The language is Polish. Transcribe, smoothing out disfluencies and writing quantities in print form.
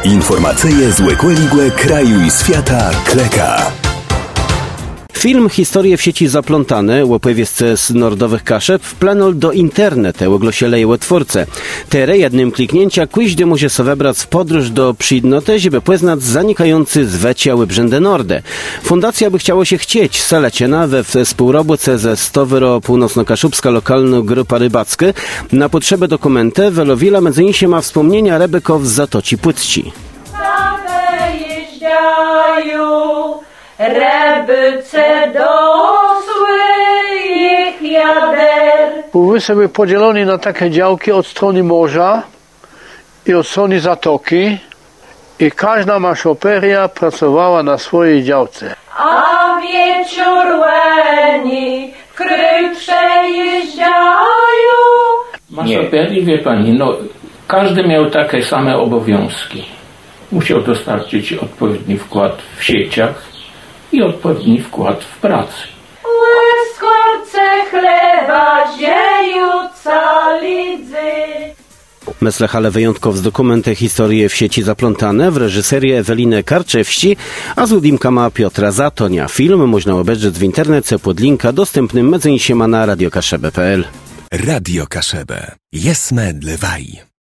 Informacyje z Łekłe kraju i świata Kleka. Film Historie w sieci zaplątane, łopowiezce z Nordowych Kaszeb, wplanul do internete, ogłosileje tworce. Tere jednym kliknięcia kujźdy może sobie wybrać w podróż do przyjednoty, żeby poznać zanikający zweciały brzędy Nordę. Fundacja by chciało się chcieć, saleciena we współroboce ze Stowero Północno-Kaszubska lokalna grupa rybacka na potrzebę dokumenty welowila między innymi ma wspomnienia rybyków z Zatoci Płytci. Rebyce dosły ich jader. Półwysep był podzielony na takie działki od strony morza i od strony zatoki i każda maszoperia pracowała na swojej działce. A wieczór łeni w kryj przejeżdżają. Maszoperii, wie pani, każdy miał takie same obowiązki. Musiał dostarczyć odpowiedni wkład w sieciach i odpowiedni wkład w pracy. W skórce chleba ziejuca lidzy. Meslechale wyjątków z dokumenty Historie w sieci zaplątane w reżyserii Eweliny Karczewści, a z udimkama Piotra Zatonia. Film można obejrzeć w internecie pod linka dostępnym między innymi na radiokaszebe.pl. Radio Kaszebę. Jesme dlewaj.